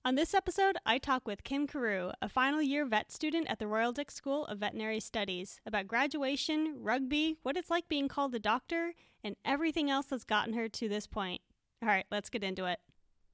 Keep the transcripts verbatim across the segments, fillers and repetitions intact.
On this episode, I talk with Kim Carew, a final year vet student at the Royal Dick School of Veterinary Studies, about graduation, rugby, what it's like being called a doctor, and everything else that's gotten her to this point. All right, let's get into it.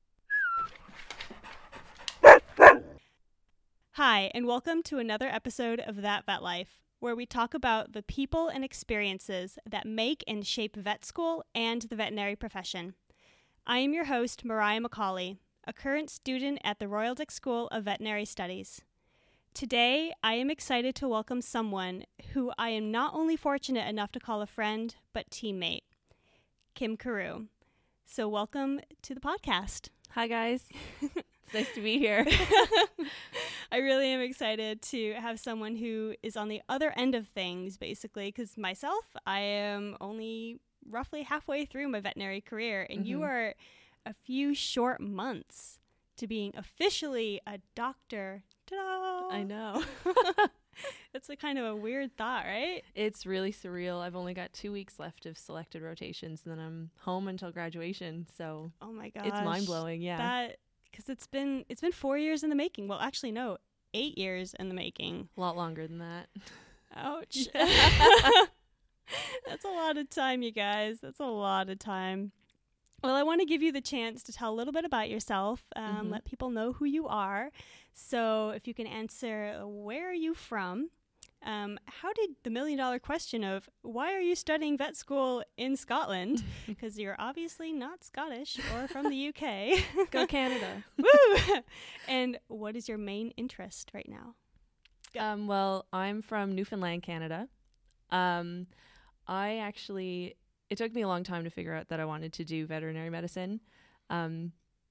Hi, and welcome to another episode of That Vet Life, where we talk about the people and experiences that make and shape vet school and the veterinary profession. I am your host, Mariah McCauley, a current student at the Royal Dick School of Veterinary Studies. Today, I am excited to welcome someone who I am not only fortunate enough to call a friend, but teammate, Kim Carew. So welcome to the podcast. Hi, guys. It's nice to be here. I really am excited to have someone who is on the other end of things, basically, because myself, I am only roughly halfway through my veterinary career, and mm-hmm. you are a few short months to being officially a doctor. Ta-da! I know. It's a kind of a weird thought, right? It's really surreal. I've only got two weeks left of selected rotations, and then I'm home until graduation. So, oh my gosh, it's mind blowing. Yeah, that because it's been it's been four years in the making. Well, actually, no, eight years in the making. A lot longer than that. Ouch. That's a lot of time, you guys. That's a lot of time. Well, I want to give you the chance to tell a little bit about yourself, um, mm-hmm. let people know who you are. So if you can answer, where are you from? Um, how did the million dollar question of why are you studying vet school in Scotland? Because you're obviously not Scottish or from the U K. Go Canada. Woo! And what is your main interest right now? Um, well, I'm from Newfoundland, Canada. Um, I actually... It took me a long time to figure out that I wanted to do veterinary medicine. Um,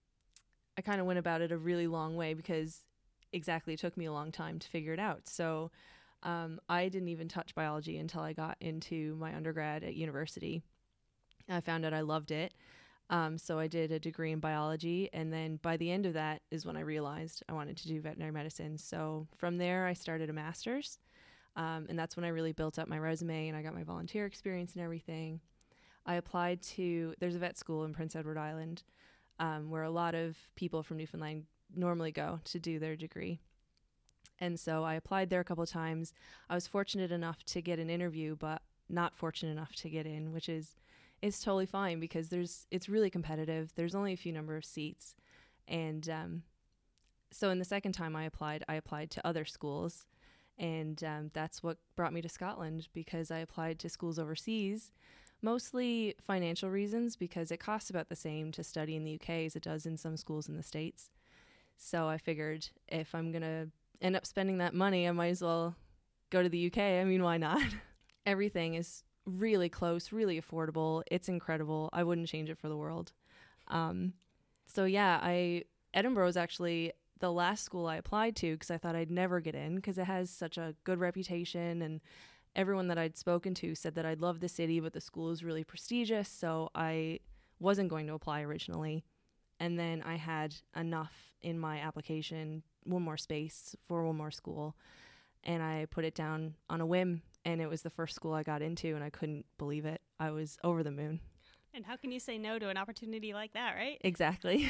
I kind of went about it a really long way because exactly it took me a long time to figure it out. So um, I didn't even touch biology until I got into my undergrad at university. I found out I loved it. Um, so I did a degree in biology. And then by the end of that is when I realized I wanted to do veterinary medicine. So from there, I started a master's. Um, and that's when I really built up my resume and I got my volunteer experience and everything. I applied to, there's a vet school in Prince Edward Island um, where a lot of people from Newfoundland normally go to do their degree. And so I applied there a couple of times. I was fortunate enough to get an interview, but not fortunate enough to get in, which is is totally fine because there's it's really competitive. There's only a few number of seats. And um, so in the second time I applied, I applied to other schools. And um, that's what brought me to Scotland because I applied to schools overseas. Mostly financial reasons because it costs about the same to study in the U K as it does in some schools in the States. So I figured if I'm going to end up spending that money, I might as well go to the U K. I mean, why not? Everything is really close, really affordable. It's incredible. I wouldn't change it for the world. Um, so yeah, I Edinburgh is actually the last school I applied to because I thought I'd never get in because it has such a good reputation and everyone that I'd spoken to said that I'd love the city, but the school is really prestigious, so I wasn't going to apply originally. And then I had enough in my application, one more space for one more school, and I put it down on a whim, and it was the first school I got into, and I couldn't believe it. I was over the moon. And how can you say no to an opportunity like that, right? Exactly.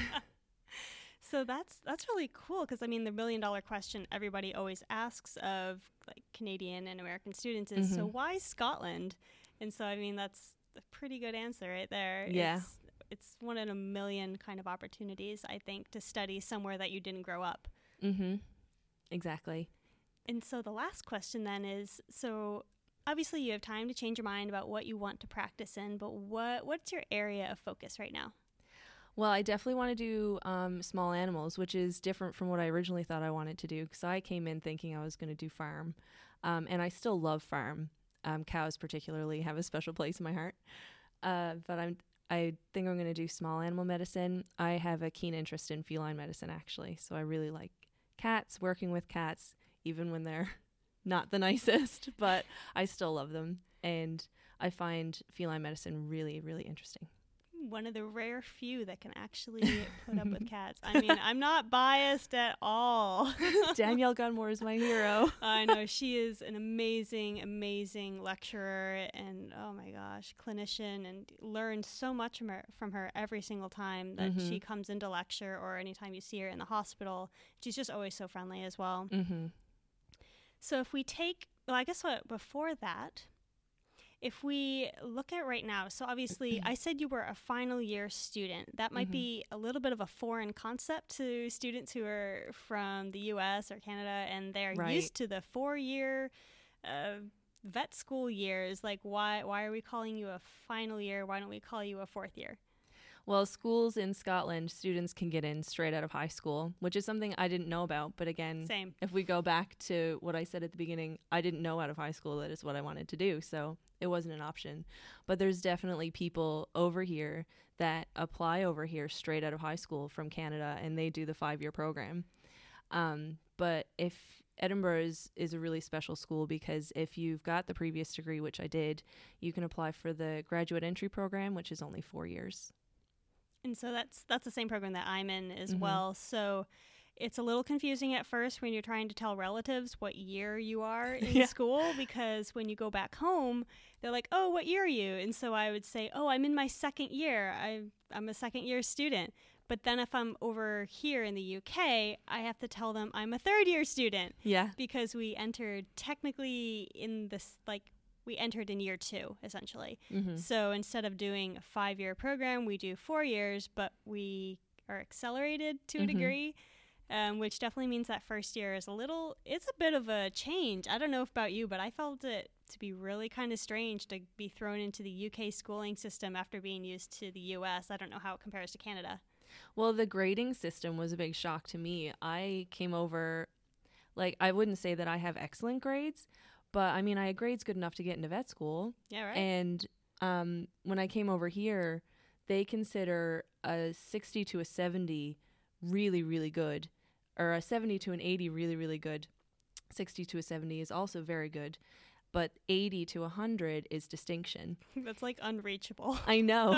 So that's that's really cool because, I mean, the million dollar question everybody always asks of like Canadian and American students is, mm-hmm. so why Scotland? And so, I mean, that's a pretty good answer right there. Yeah. It's, it's one in a million kind of opportunities, I think, to study somewhere that you didn't grow up. Mm-hmm. Exactly. And so the last question then is, so obviously you have time to change your mind about what you want to practice in, but what what's your area of focus right now? Well, I definitely want to do um, small animals, which is different from what I originally thought I wanted to do because I came in thinking I was going to do farm, um, and I still love farm. Um, cows particularly have a special place in my heart, uh, but I'm I think I'm going to do small animal medicine. I have a keen interest in feline medicine, actually, so I really like cats, working with cats, even when they're not the nicest, but I still love them, and I find feline medicine really, really interesting. one of the rare few that can actually put up with cats. I mean, I'm not biased at all. Danielle Gunmore is my hero. I know. She is an amazing, amazing lecturer and, oh my gosh, clinician, and learn so much from her, from her every single time that mm-hmm. she comes into lecture or anytime you see her in the hospital. She's just always so friendly as well. Mm-hmm. So if we take, well, I guess what before that, if we look at right now, so obviously I said you were a final year student. That might mm-hmm. be a little bit of a foreign concept to students who are from the U S or Canada, and they're right. used to the four-year uh, vet school years. Like, why why are we calling you a final year? Why don't we call you a fourth year? Well, schools in Scotland, students can get in straight out of high school, which is something I didn't know about. But again, Same. if we go back to what I said at the beginning, I didn't know out of high school that is what I wanted to do. So it wasn't an option. But there's definitely people over here that apply over here straight out of high school from Canada, and they do the five-year program. Um, but if Edinburgh is, is a really special school because if you've got the previous degree, which I did, you can apply for the graduate entry program, which is only four years. And so that's that's the same program that I'm in as mm-hmm. well. So it's a little confusing at first when you're trying to tell relatives what year you are in yeah. school, because when you go back home, they're like, oh, what year are you? And so I would say, oh, I'm in my second year. I, I'm a second year student. But then if I'm over here in the U K, I have to tell them I'm a third year student. Yeah. Because we entered technically in this, like, we entered in year two, essentially. Mm-hmm. So instead of doing a five-year program, we do four years, but we are accelerated to mm-hmm. a degree, um, which definitely means that first year is a little, it's a bit of a change. I don't know about you, but I felt it to be really kind of strange to be thrown into the U K schooling system after being used to the U S. I don't know how it compares to Canada. Well, the grading system was a big shock to me. I came over, like, I wouldn't say that I have excellent grades, but I mean, I had grades good enough to get into vet school. Yeah, right. And um, when I came over here, they consider a sixty to a seventy really, really good, or a seventy to an eighty really, really good. sixty to a seventy is also very good, but eighty to one hundred is distinction. That's like unreachable. I know.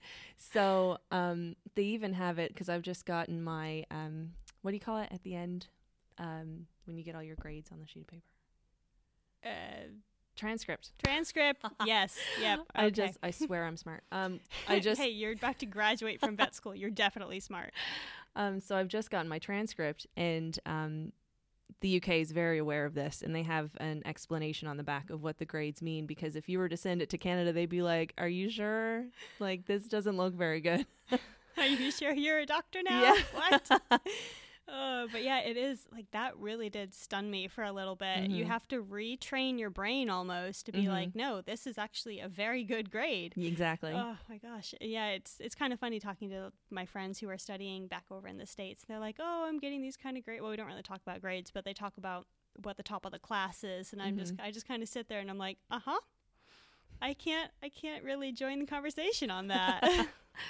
So um, they even have it, because I've just gotten my, um, what do you call it at the end um, when you get all your grades on the sheet of paper? Uh, transcript. Transcript. Yes. Yep. Okay. I just, I swear I'm smart. Um, I just. Hey, you're about to graduate from vet school. You're definitely smart. Um, so I've just gotten my transcript, and um, the U K is very aware of this, and they have an explanation on the back of what the grades mean. Because if you were to send it to Canada, they'd be like, "Are you sure? Like, this doesn't look very good." Are you sure you're a doctor now? Yeah. What? Uh, but yeah, it is like that really did stun me for a little bit. Mm-hmm. You have to retrain your brain almost to be mm-hmm. like, no, this is actually a very good grade. Exactly. Oh my gosh. Yeah, it's it's kind of funny talking to my friends who are studying back over in the States. They're like, oh, I'm getting these kind of grades. Well, we don't really talk about grades, but they talk about what the top of the class is. And I'm mm-hmm. just I just kind of sit there and I'm like, uh-huh. I can't I can't really join the conversation on that.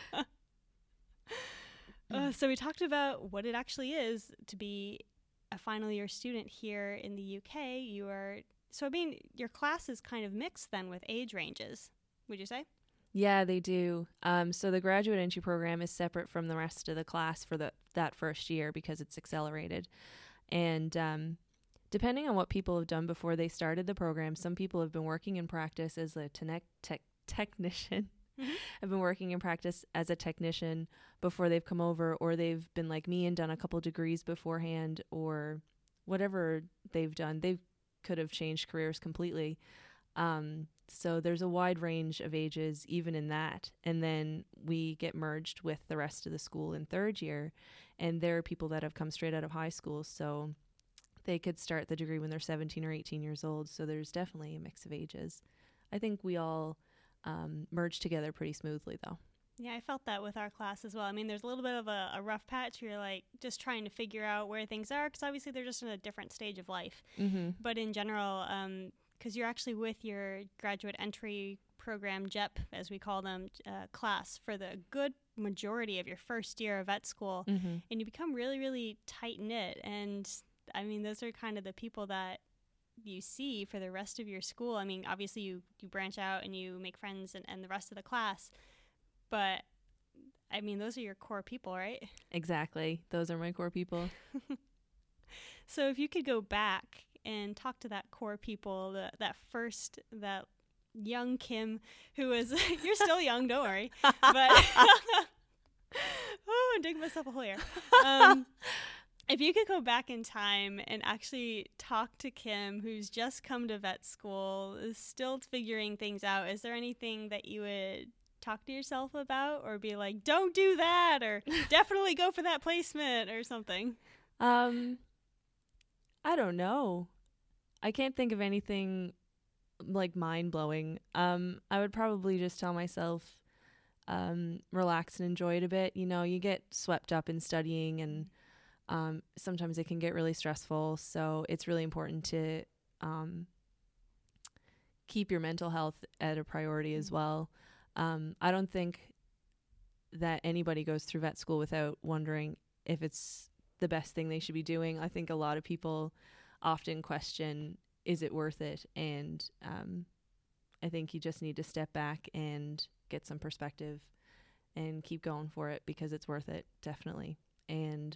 Uh, so we talked about what it actually is to be a final year student here in the U K. You are, so I mean, your class is kind of mixed then with age ranges, would you say? Yeah, they do. Um, so the graduate entry program is separate from the rest of the class for the that first year because it's accelerated. And um, depending on what people have done before they started the program, some people have been working in practice as a te- te- technician. Mm-hmm. I've been working in practice as a technician before they've come over, or they've been like me and done a couple degrees beforehand, or whatever they've done. They could have changed careers completely. Um, so there's a wide range of ages even in that. And then we get merged with the rest of the school in third year, and there are people that have come straight out of high school, so they could start the degree when they're seventeen or eighteen years old. So there's definitely a mix of ages. I think we all Um, merged together pretty smoothly, though. Yeah, I felt that with our class as well. I mean, there's a little bit of a, a rough patch where you're like just trying to figure out where things are, because obviously they're just in a different stage of life. Mm-hmm. But in general, because um, you're actually with your graduate entry program, J E P, as we call them, uh, class for the good majority of your first year of vet school, mm-hmm. and you become really, really tight-knit. And I mean, those are kind of the people that you see for the rest of your school. I mean, obviously you, you branch out and you make friends and, and the rest of the class, but I mean, those are your core people, right? Exactly. Those are my core people. So if you could go back and talk to that core people, the, that first, that young Kim who was, you're still young, don't worry, but, oh, I'm digging myself a hole here. Um, if you could go back in time and actually talk to Kim, who's just come to vet school, is still figuring things out, is there anything that you would talk to yourself about or be like, don't do that, or definitely go for that placement or something? Um, I don't know. I can't think of anything like mind blowing. Um, I would probably just tell myself, um, relax and enjoy it a bit. You know, you get swept up in studying, and um, sometimes it can get really stressful. So it's really important to um, keep your mental health at a priority as well. Um, I don't think that anybody goes through vet school without wondering if it's the best thing they should be doing. I think a lot of people often question, is it worth it? And um, I think you just need to step back and get some perspective and keep going for it, because it's worth it, definitely. And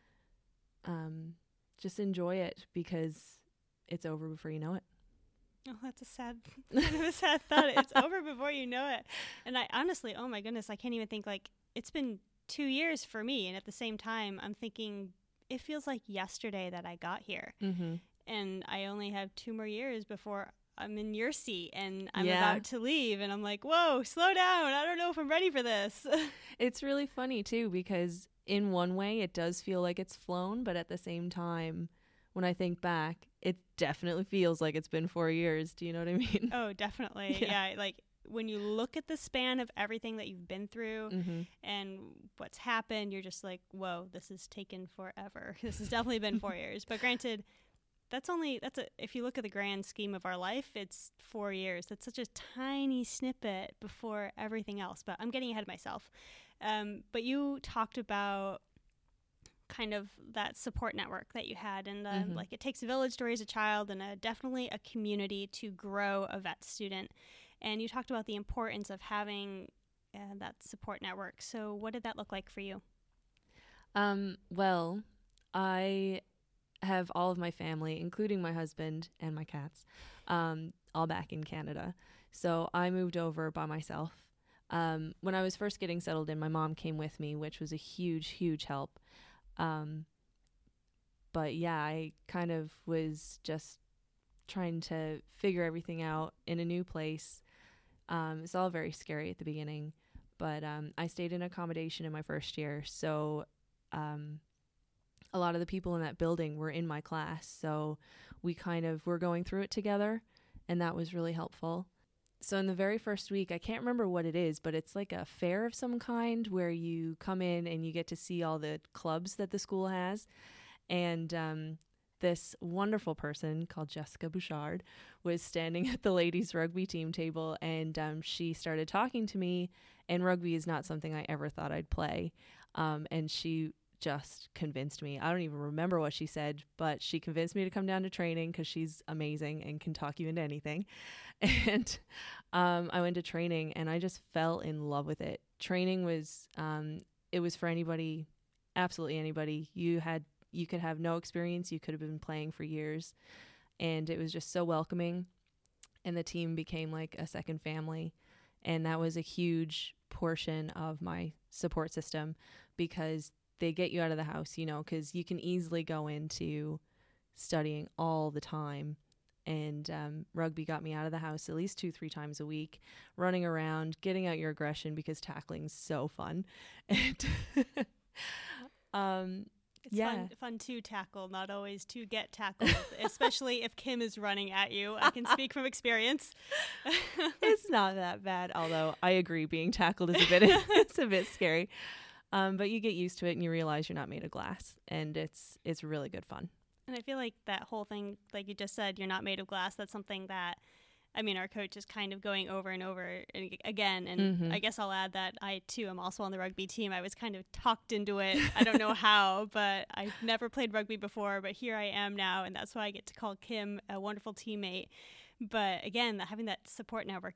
um, just enjoy it, because it's over before you know it. Oh, that's a sad, kind of a sad thought. It's over before you know it. And I honestly, oh my goodness, I can't even think, like, it's been two years for me. And at the same time, I'm thinking it feels like yesterday that I got here. Mm-hmm. And I only have two more years before I'm in your seat and I'm Yeah. about to leave. And I'm like, whoa, slow down. I don't know if I'm ready for this. It's really funny too, because in one way it does feel like it's flown, but at the same time, when I think back, it definitely feels like it's been four years. Do you know what I mean? Oh, definitely. Yeah. Yeah. Like when you look at the span of everything that you've been through Mm-hmm. and what's happened, you're just like, whoa, this has taken forever. This has definitely been four years. But granted, that's only, that's a, if you look at the grand scheme of our life, it's four years. That's such a tiny snippet before everything else. But I'm getting ahead of myself. Um, but you talked about kind of that support network that you had, and um, Mhm. like it takes a village to raise a child, and a, definitely a community to grow a vet student. And you talked about the importance of having uh, that support network. So what did that look like for you? Um, well, I have all of my family, including my husband and my cats, um, all back in Canada. So I moved over by myself. Um, when I was first getting settled in, my mom came with me, which was a huge, huge help. Um, but yeah, I kind of was just trying to figure everything out in a new place. Um, it's all very scary at the beginning, but um, I stayed in accommodation in my first year. So um, a lot of the people in that building were in my class. So we kind of were going through it together, and that was really helpful. So in the very first week, I can't remember what it is, but it's like a fair of some kind where you come in and you get to see all the clubs that the school has. And um, this wonderful person called Jessica Bouchard was standing at the ladies' rugby team table, and um, she started talking to me. And rugby is not something I ever thought I'd play. Um, and she just convinced me. I don't even remember what she said, but she convinced me to come down to training because she's amazing and can talk you into anything. And um, I went to training, and I just fell in love with it. Training was, um, it was for anybody, absolutely anybody. You had, you could have no experience. You could have been playing for years, and it was just so welcoming. And the team became like a second family. And that was a huge portion of my support system, because they get you out of the house, you know, because you can easily go into studying all the time. And um, rugby got me out of the house at least two, three times a week, running around, getting out your aggression, because tackling's so fun. And um, It's yeah. fun, fun to tackle, not always to get tackled, especially if Kim is running at you. I can speak from experience. It's not that bad, although I agree being tackled is a bit it's a bit scary. Um, but you get used to it and you realize you're not made of glass, and it's it's really good fun. And I feel like that whole thing, like you just said, you're not made of glass. That's something that, I mean, our coach is kind of going over and over and again. And Mm-hmm. I guess I'll add that I, too, am also on the rugby team. I was kind of talked into it. I don't know how, but I've never played rugby before. But here I am now, and that's why I get to call Kim a wonderful teammate. But again, having that support network, and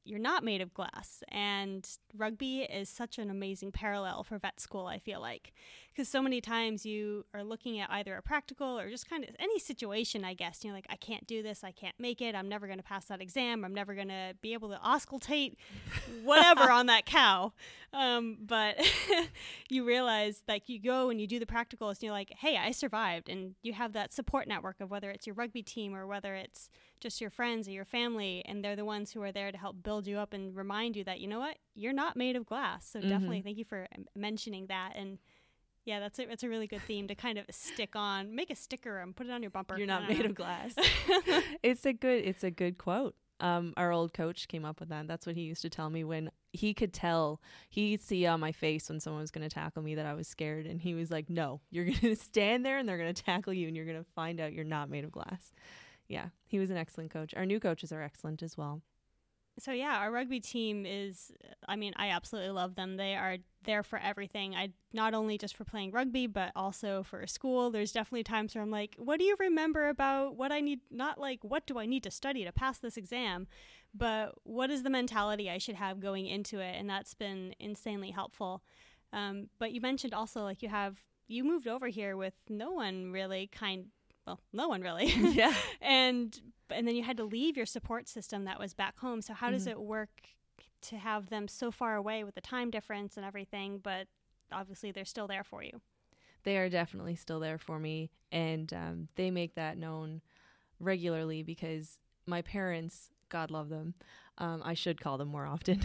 you're not made of glass. And rugby is such an amazing parallel for vet school, I feel like. Because so many times you are looking at either a practical or just kind of any situation, I guess. You're like, I can't do this. I can't make it. I'm never going to pass that exam. I'm never going to be able to auscultate whatever on that cow. Um, but you realize, like, you go and you do the practicals and you're like, hey, I survived. And you have that support network of whether it's your rugby team or whether it's just your friends or your family. And they're the ones who are there to help build you up and remind you that, you know what, you're not made of glass. So mm-hmm. definitely thank you for mentioning that. And yeah, that's a, it's a really good theme to kind of stick on, make a sticker and put it on your bumper. You're not made know. of glass. It's a good, it's a good quote. Um, our old coach came up with that. That's what he used to tell me when he could tell, he'd see on my face when someone was going to tackle me that I was scared. And he was like, no, you're going to stand there and they're going to tackle you and you're going to find out you're not made of glass. Yeah, he was an excellent coach. Our new coaches are excellent as well. So yeah, our rugby team is, I mean, I absolutely love them. They are there for everything. I not only just for playing rugby, but also for school. There's definitely times where I'm like, what do you remember about what I need? Not like, what do I need to study to pass this exam? But what is the mentality I should have going into it? And that's been insanely helpful. Um, but you mentioned also, like, you have, you moved over here with no one really kind, well, no one really. Yeah. and And then you had to leave your support system that was back home. So how mm-hmm. does it work to have them so far away with the time difference and everything, but obviously they're still there for you? They are definitely still there for me, and um, they make that known regularly because my parents, God love them, um, I should call them more often.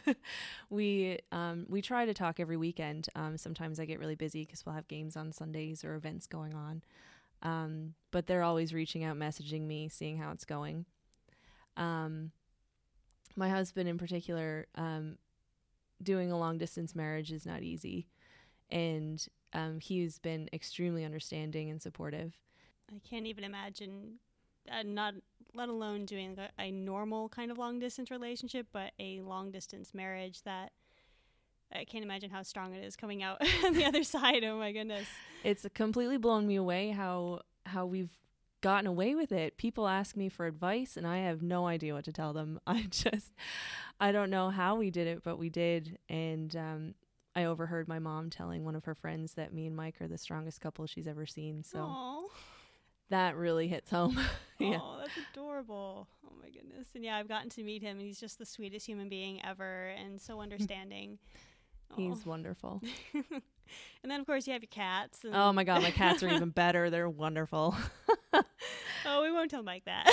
we um, we try to talk every weekend. Um, sometimes I get really busy because we'll have games on Sundays or events going on. Um, but they're always reaching out, messaging me, seeing how it's going. Um, my husband in particular, um, doing a long distance marriage is not easy. And, um, he's been extremely understanding and supportive. I can't even imagine, uh, not, let alone doing a, a normal kind of long distance relationship, but a long distance marriage that I can't imagine how strong it is coming out on the other side. Oh my goodness. It's completely blown me away how how we've gotten away with it. People ask me for advice and I have no idea what to tell them. I just, I don't know how we did it, but we did. And um, I overheard my mom telling one of her friends that me and Mike are the strongest couple she's ever seen. So Aww. That really hits home. Yeah. Oh, that's adorable. Oh my goodness. And yeah, I've gotten to meet him and he's just the sweetest human being ever and so understanding. He's wonderful. And then, of course, you have your cats. And oh, my God. My cats are even better. They're wonderful. Oh, we won't tell Mike that.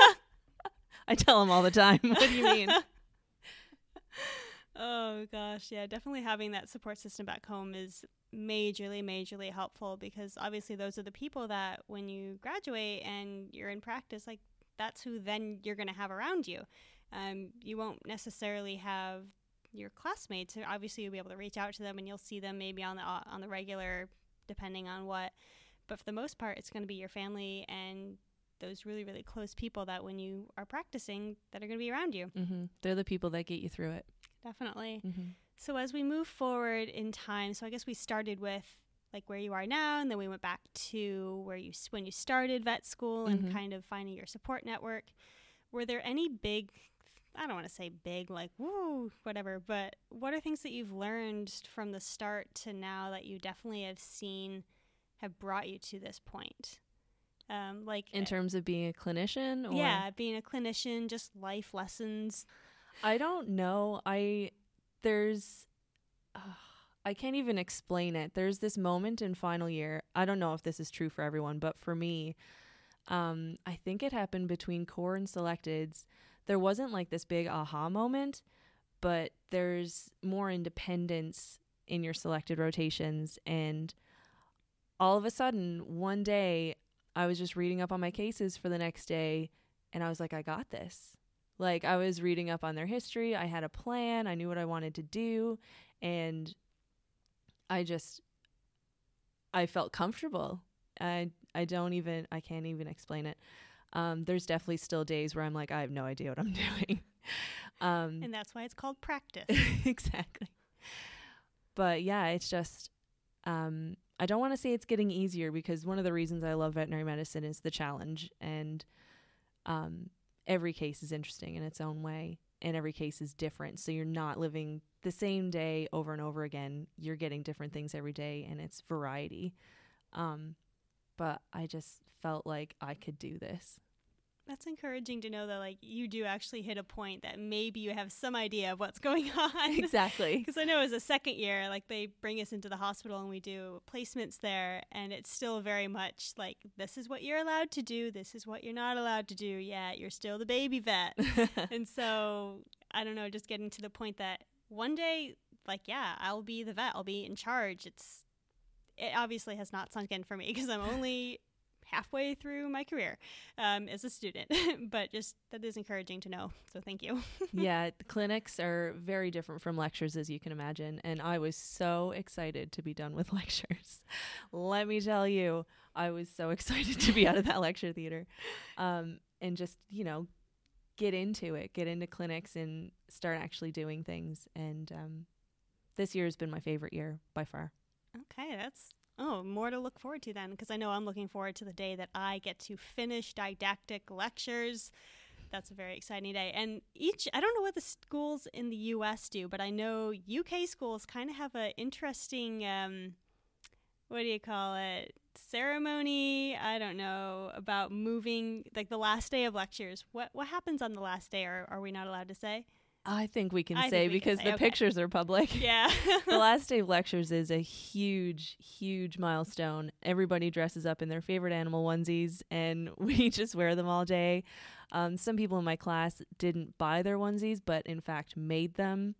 I tell him all the time. What do you mean? Oh, gosh. Yeah, definitely having that support system back home is majorly, majorly helpful because obviously those are the people that when you graduate and you're in practice, like that's who then you're going to have around you. Um, you won't necessarily have your classmates. Obviously you'll be able to reach out to them and you'll see them maybe on the uh, on the regular, depending on what, but for the most part it's going to be your family and those really, really close people that when you are practicing that are going to be around you. Mm-hmm. They're the people that get you through it. Definitely. Mm-hmm. So as we move forward in time, so I guess we started with like where you are now, and then we went back to where you when you started vet school and mm-hmm. kind of finding your support network. Were there any big I don't want to say big, like, woo, whatever, but what are things that you've learned from the start to now that you definitely have seen have brought you to this point? Um, like in terms of being a clinician? Or? Yeah, being a clinician, just life lessons. I don't know. I, there's, uh, I can't even explain it. There's this moment in final year. I don't know if this is true for everyone, but for me, um, I think it happened between core and selecteds. There wasn't like this big aha moment, but there's more independence in your selected rotations. And all of a sudden, one day, I was just reading up on my cases for the next day, and I was like, I got this. Like, I was reading up on their history. I had a plan. I knew what I wanted to do. And I just, I felt comfortable. I, I don't even, I can't even explain it. Um, there's definitely still days where I'm like, I have no idea what I'm doing. um, and that's why it's called practice. Exactly. But yeah, it's just, um, I don't want to say it's getting easier because one of the reasons I love veterinary medicine is the challenge, and um, every case is interesting in its own way. and every case is different. So you're not living the same day over and over again. You're getting different things every day, and it's variety. Um, but I just felt like I could do this. That's encouraging to know that, like, you do actually hit a point that maybe you have some idea of what's going on. Exactly. Because I know as a second year, like, they bring us into the hospital and we do placements there, and it's still very much like, this is what you're allowed to do, this is what you're not allowed to do. Yeah, you're still the baby vet. And so, I don't know, just getting to the point that one day, like, yeah, I'll be the vet, I'll be in charge. It's, it obviously has not sunk in for me because I'm only halfway through my career um, as a student, but just that is encouraging to know. So thank you. Yeah, the clinics are very different from lectures, as you can imagine. And I was so excited to be done with lectures. Let me tell you, I was so excited to be out of that lecture theater um, and just, you know, get into it, get into clinics and start actually doing things. And um, this year has been my favorite year by far. Okay, that's Oh, more to look forward to then, because I know I'm looking forward to the day that I get to finish didactic lectures. That's a very exciting day. And each, I don't know what the schools in the U S do, but I know U K schools kind of have an interesting, um, what do you call it, ceremony, I don't know, about moving, like the last day of lectures. What what happens on the last day, or are we not allowed to say? I think we can I say we because can say. the Okay. pictures are public. Yeah. The last day of lectures is a huge, huge milestone. Everybody dresses up in their favorite animal onesies, and we just wear them all day. Um, some people in my class didn't buy their onesies, but in fact made them.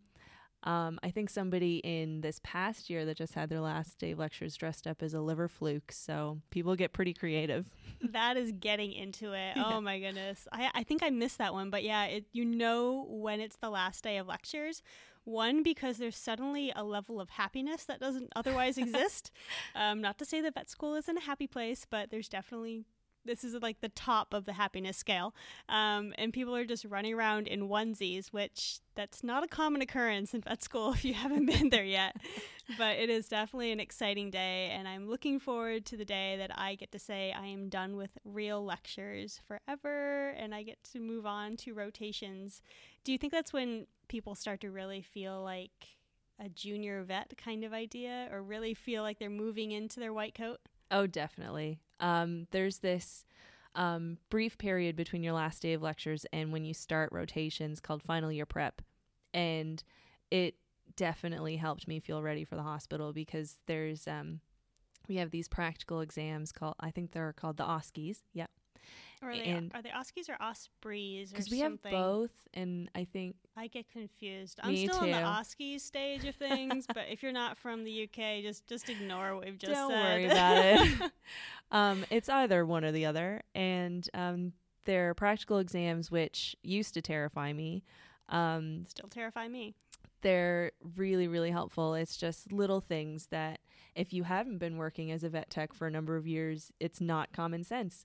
Um, I think somebody in this past year that just had their last day of lectures dressed up as a liver fluke. So people get pretty creative. That is getting into it. Yeah. Oh my goodness. I, I think I missed that one. But yeah, it, you know when it's the last day of lectures. One, because there's suddenly a level of happiness that doesn't otherwise exist. Um, not to say that vet school isn't a happy place, but there's definitely, this is like the top of the happiness scale. Um, and people are just running around in onesies, which that's not a common occurrence in vet school if you haven't been there yet. But it is definitely an exciting day, and I'm looking forward to the day that I get to say I am done with real lectures forever and I get to move on to rotations. Do you think that's when people start to really feel like a junior vet kind of idea, or really feel like they're moving into their white coat? Oh, definitely. Um, there's this um, brief period between your last day of lectures and when you start rotations called final year prep. And it definitely helped me feel ready for the hospital because there's, um, we have these practical exams called, I think they're called the O S C Es. Yep. Or are they, And- are they Oskies or Ospreys or Because we something? have both. And I think, I get confused. I'm Me still in the too. Oskies stage of things, but if you're not from the U K, just just ignore what we've just don't said. worry about it. um, it's either one or the other. And um, they're practical exams, which used to terrify me. Um, Still terrify me. they're really, really helpful. It's just little things that if you haven't been working as a vet tech for a number of years, it's not common sense.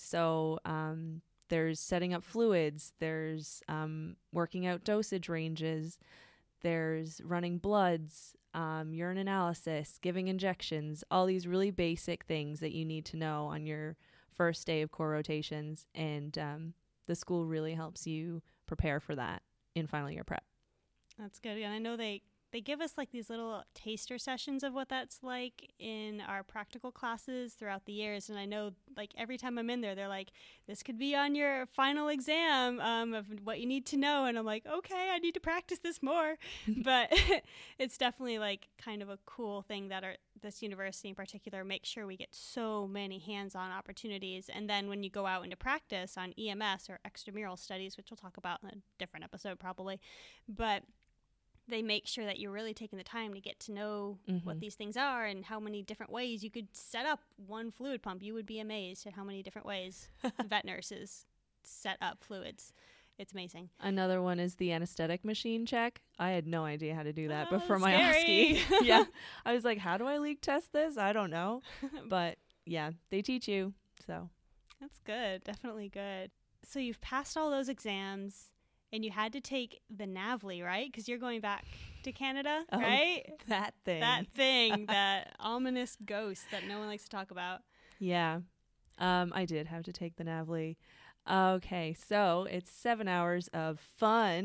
So um, there's setting up fluids, there's um, working out dosage ranges, there's running bloods, um, urine analysis, giving injections, all these really basic things that you need to know on your first day of core rotations. And um, the school really helps you prepare for that in final year prep. That's good. And I know they, they give us like these little taster sessions of what that's like in our practical classes throughout the years. And I know like every time I'm in there, they're like, this could be on your final exam um, of what you need to know. And I'm like, okay, I need to practice this more. But it's definitely like kind of a cool thing that our, this university in particular makes sure we get so many hands-on opportunities. And then when you go out into practice on E M S or extramural studies, which we'll talk about in a different episode probably, but they make sure that you're really taking the time to get to know Mm-hmm. what these things are and how many different ways you could set up one fluid pump. You would be amazed at how many different ways vet nurses set up fluids. It's amazing. Another one is the anesthetic machine check. I had no idea how to do that Oh, before my scary. O S C E. Yeah. I was like, how do I leak test this? I don't know. But yeah, they teach you. So That's good. Definitely good. So you've passed all those exams and you had to take the NAVLE, right? Because you're going back to Canada, Oh, right? that thing. That thing, that ominous ghost that no one likes to talk about. Yeah. Um, I did have to take the NAVLE. Okay. So it's seven hours of fun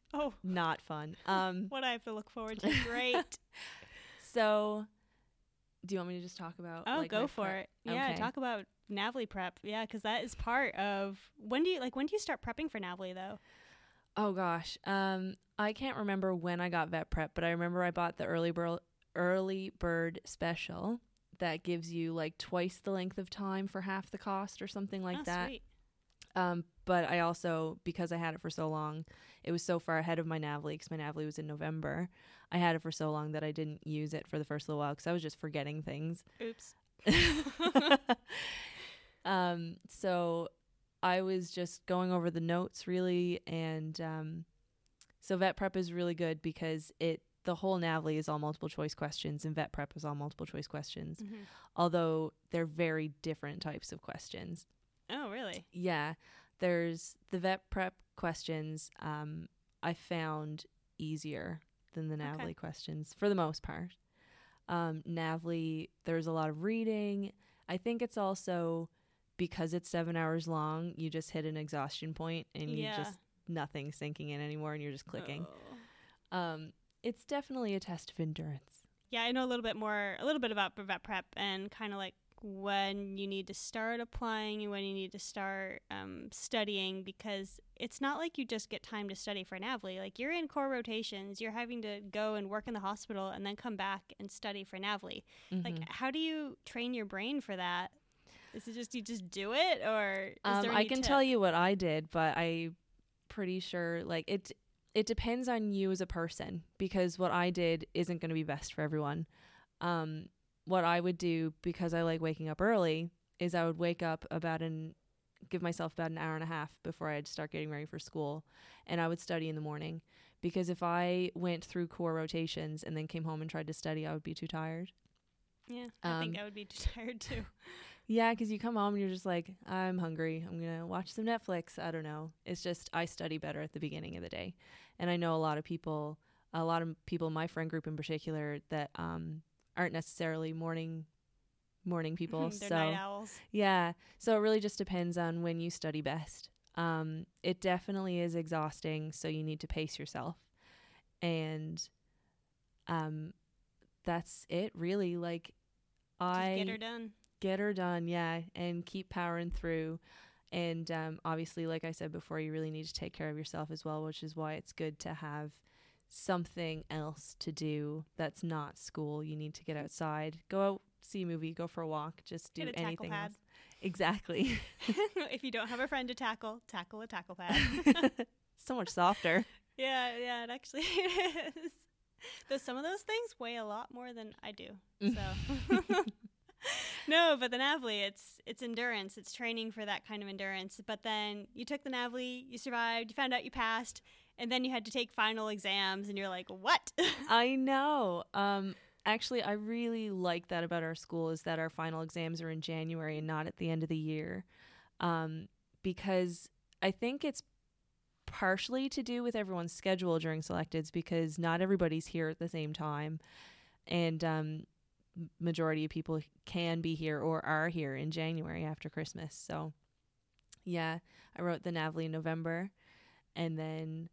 Oh, not fun. Um, what I have to look forward to. Great. So, do you want me to just talk about? Oh, like, go my for prep? it. Yeah, Okay. talk about NAVLE prep. Yeah, because that is part of when do you like when do you start prepping for NAVLE though? Oh gosh, um, I can't remember when I got vet prep, but I remember I bought the early bird early bird special that gives you like twice the length of time for half the cost or something like oh, that. Sweet. Um, but I also, because I had it for so long, it was so far ahead of my NAVLE because my NAVLE was in November. I had it for so long that I didn't use it for the first little while because I was just forgetting things. Oops. um, so I was just going over the notes really, and um, so vet prep is really good because it the whole NAVLE is all multiple choice questions, and vet prep is all multiple choice questions, Mm-hmm. although they're very different types of questions. Oh, really? Yeah, there's the vet prep questions. Um, I found easier than the NAVLE Okay. questions for the most part. Um, NAVLE, there's a lot of reading. I think it's also because it's seven hours long, you just hit an exhaustion point and you Yeah. just nothing's sinking in anymore and you're just clicking. Oh. Um, it's definitely a test of endurance. Yeah, I know a little bit more, a little bit about vet prep and kind of like when you need to start applying and when you need to start um, studying, because it's not like you just get time to study for NAVLE. Like you're in core rotations, you're having to go and work in the hospital and then come back and study for NAVLE. Mm-hmm. Like, how do you train your brain for that? Is it just you just do it, or is Um, there I any can tip? tell you what I did, but I'm pretty sure like it. It depends on you as a person because what I did isn't going to be best for everyone. Um, what I would do, because I like waking up early, is I would wake up about an give myself about an hour and a half before I'd start getting ready for school, and I would study in the morning. Because if I went through core rotations and then came home and tried to study, I would be too tired. Yeah, I think Um, I would be too tired too. Yeah, because you come home and you're just like, I'm hungry. I'm going to watch some Netflix. I don't know. It's just I study better at the beginning of the day. And I know a lot of people, a lot of people in my friend group in particular that um, aren't necessarily morning morning people. They're so night owls. yeah, so it really just depends on when you study best. Um, it definitely is exhausting, so you need to pace yourself. And um, that's it really. Like I Just get her done. get her done, yeah, and keep powering through. And um, obviously, like I said before, you really need to take care of yourself as well, which is why it's good to have something else to do that's not school. You need to get outside, go out, see a movie, go for a walk, just do Get a tackle anything pad. else. Exactly. If you don't have a friend to tackle, tackle a tackle pad. So much softer. Yeah, yeah, it actually is. Though some of those things weigh a lot more than I do. So no, but the NAVLE, it's it's endurance. It's training for that kind of endurance. But then you took the NAVLE, you survived, you found out you passed, and then you had to take final exams, and you're like, what? I know. Um, actually, I really like that about our school is that our final exams are in January and not at the end of the year, um, because I think it's partially to do with everyone's schedule during selecteds because not everybody's here at the same time, and um, majority of people can be here or are here in January after Christmas. So, yeah, I wrote the NAVLE in November, and then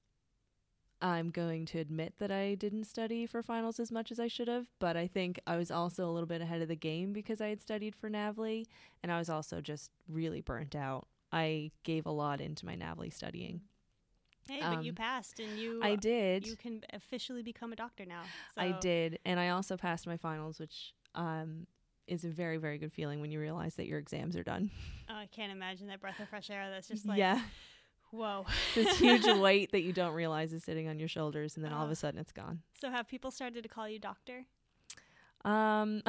I'm going to admit that I didn't study for finals as much as I should have, but I think I was also a little bit ahead of the game because I had studied for NAVLE, and I was also just really burnt out. I gave a lot into my NAVLE studying. Hey, Um, but you passed, and you I did. you can officially become a doctor now. So. I did, and I also passed my finals, which um, is a very, very good feeling when you realize that your exams are done. Oh, I can't imagine that breath of fresh air. That's just like, yeah, whoa. this huge weight that you don't realize is sitting on your shoulders, and then all of Uh. a sudden it's gone. So have people started to call you doctor? Um,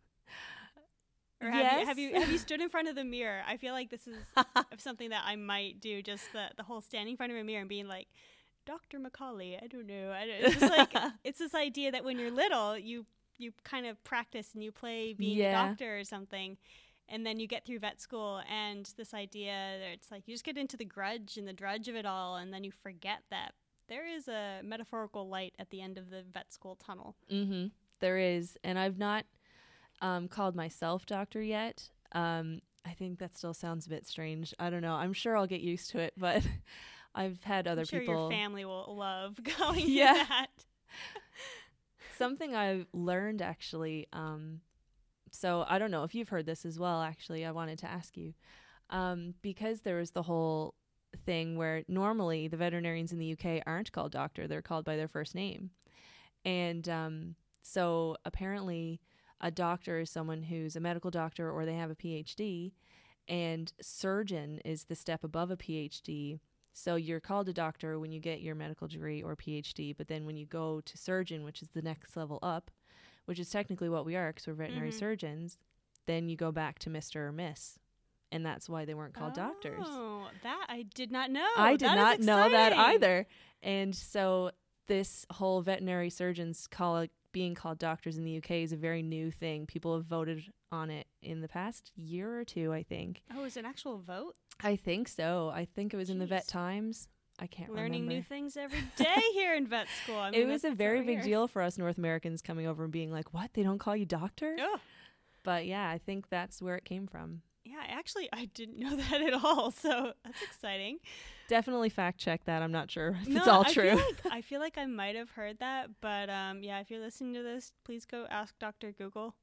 Or have yes. you have you have you stood in front of the mirror? I feel like this is something that I might do. Just the the whole standing in front of a mirror and being like, Doctor Macaulay. I don't know. I don't, it's just like it's this idea that when you're little, you you kind of practice and you play being Yeah. a doctor or something, and then you get through vet school and this idea that it's like you just get into the grudge and the drudge of it all, and then you forget that there is a metaphorical light at the end of the vet school tunnel. Mm-hmm. There is, and I've not um, called myself doctor yet. Um, I think that still sounds a bit strange. I don't know. I'm sure I'll get used to it, but I've had other I'm sure people. Your family will love going Yeah. to that. Something I've learned actually. Um, so I don't know if you've heard this as well. Actually, I wanted to ask you um, because there was the whole thing where normally the veterinarians in the U K aren't called doctor; they're called by their first name, and um, so apparently a doctor is someone who's a medical doctor or they have a P H D, and surgeon is the step above a P H D. So you're called a doctor when you get your medical degree or P H D, but then when you go to surgeon, which is the next level up, which is technically what we are because we're veterinary Mm-hmm. surgeons, then you go back to Mister or Miss. And that's why they weren't called oh, doctors. Oh, that I did not know. I did That not is know that exciting. either. And so this whole veterinary surgeons call it, being called doctors in the U K is a very new thing. People have voted on it in the past year or two, I think. Oh, is it an actual vote? I think so. I think it was in the Vet Jeez. Times. I can't Learning remember. new things every day here in vet school. I mean, It was that's a very so big weird. deal for us North Americans coming over and being like, what? They don't call you doctor? Oh, But yeah, I think that's where it came from. yeah. Actually, I didn't know that at all. So that's exciting. Definitely fact check that. I'm not sure if No, it's all I true. Feel like, I feel like I might have heard that, but um, yeah. If you're listening to this, please go ask Doctor Google.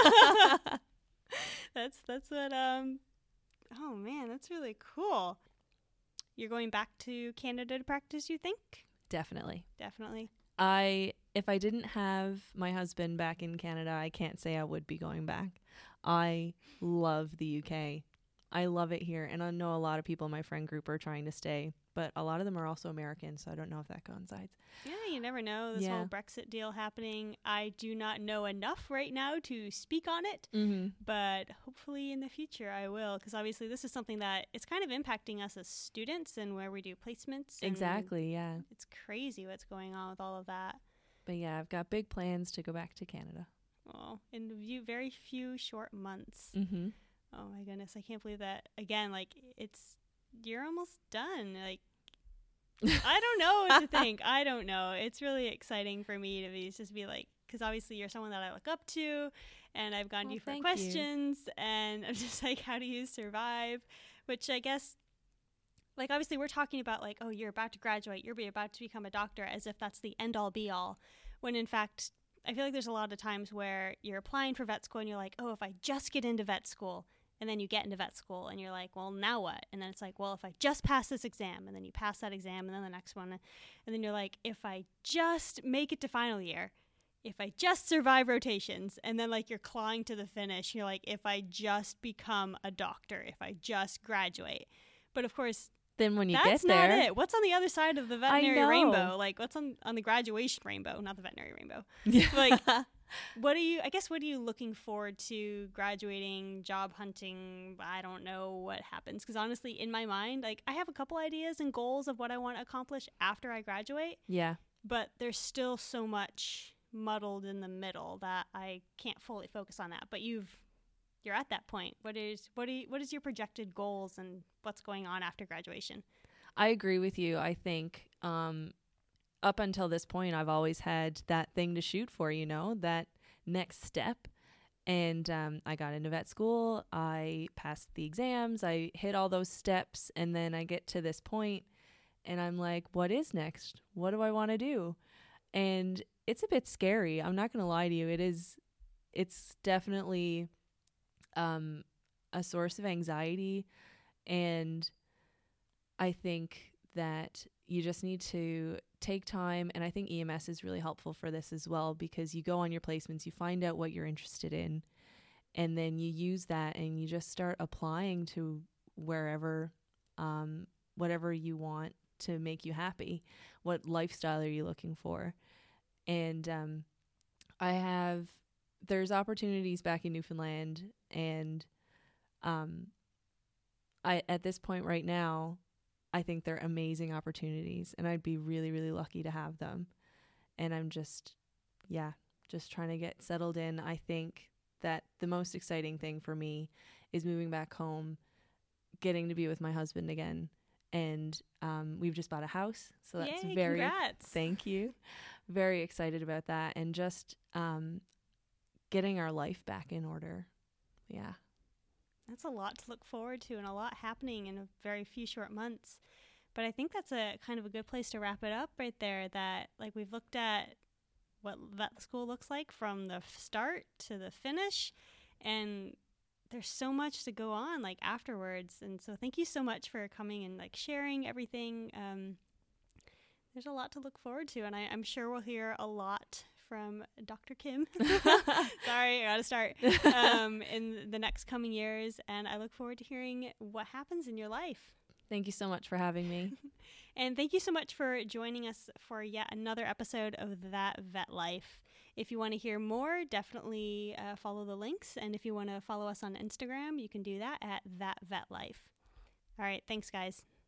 that's that's what um. Oh man, that's really cool. You're going back to Canada to practice, you think? Definitely. Definitely. I if I didn't have my husband back in Canada, I can't say I would be going back. I love the U K. I love it here, and I know a lot of people in my friend group are trying to stay, but a lot of them are also American, so I don't know if that coincides. Yeah, you never know. This Yeah. whole Brexit deal happening. I do not know enough right now to speak on it, Mm-hmm. but hopefully in the future I will, because obviously this is something that it's kind of impacting us as students and where we do placements. And Exactly, yeah. It's crazy what's going on with all of that. But yeah, I've got big plans to go back to Canada. Oh, in view, very few short months. Mm-hmm. Oh my goodness, I can't believe that. Again, like it's you're almost done. Like I don't know what to think. I don't know. It's really exciting for me to be just be like, because obviously you're someone that I look up to, and I've gone to Well, you for thank you. questions, and I'm just like, how do you survive? Which I guess, like obviously we're talking about like, oh, you're about to graduate, you're about to become a doctor, as if that's the end all be all, when in fact, I feel like there's a lot of times where you're applying for vet school and you're like, oh, if I just get into vet school. And then you get into vet school and you're like, well, now what? And then it's like, well, if I just pass this exam, and then you pass that exam, and then the next one. And then you're like, if I just make it to final year, if I just survive rotations, and then like you're clawing to the finish, you're like, if I just become a doctor, if I just graduate. But of course, Then when you that's get there, not it. What's on the other side of the veterinary know. rainbow? Like, what's on, on the graduation rainbow, not the veterinary rainbow? yeah. Like, what are you, I guess, what are you looking forward to graduating, job hunting? I don't know what happens. Because honestly, in my mind, like, I have a couple ideas and goals of what I want to accomplish after I graduate, yeah. but there's still so much muddled in the middle that I can't fully focus on that. But you've, you're at that point. What is, what do you, what is your projected goals and what's going on after graduation? I agree with you. I think um, up until this point, I've always had that thing to shoot for, you know, that next step. And um, I got into vet school. I passed the exams. I hit all those steps. And then I get to this point and I'm like, what is next? What do I want to do? And it's a bit scary. I'm not going to lie to you. It is, it's definitely um, a source of anxiety. And I think that you just need to take time, and I think E M S is really helpful for this as well, because you go on your placements, you find out what you're interested in, and then you use that and you just start applying to wherever, um, whatever you want to make you happy. What lifestyle are you looking for? And um, I have, there's opportunities back in Newfoundland, and um, I at this point right now, I think they're amazing opportunities, and I'd be really, really lucky to have them. And I'm just, yeah, just trying to get settled in. I think that the most exciting thing for me is moving back home, getting to be with my husband again. And um, we've just bought a house, so that's Yay, very, congrats. thank you, very excited about that. And just um, getting our life back in order. Yeah. That's a lot to look forward to and a lot happening in a very few short months. But I think that's a kind of a good place to wrap it up right there, that like we've looked at what vet school looks like from the start to the finish, and there's so much to go on like afterwards. And so thank you so much for coming and like sharing everything. Um, there's a lot to look forward to, and I, I'm sure we'll hear a lot from Doctor Kim. Sorry, I gotta start. Um, in the next coming years, and I look forward to hearing what happens in your life. Thank you so much for having me. And thank you so much for joining us for yet another episode of That Vet Life. If you want to hear more, definitely uh, follow the links. And if you want to follow us on Instagram, you can do that at That Vet Life. All right. Thanks, guys.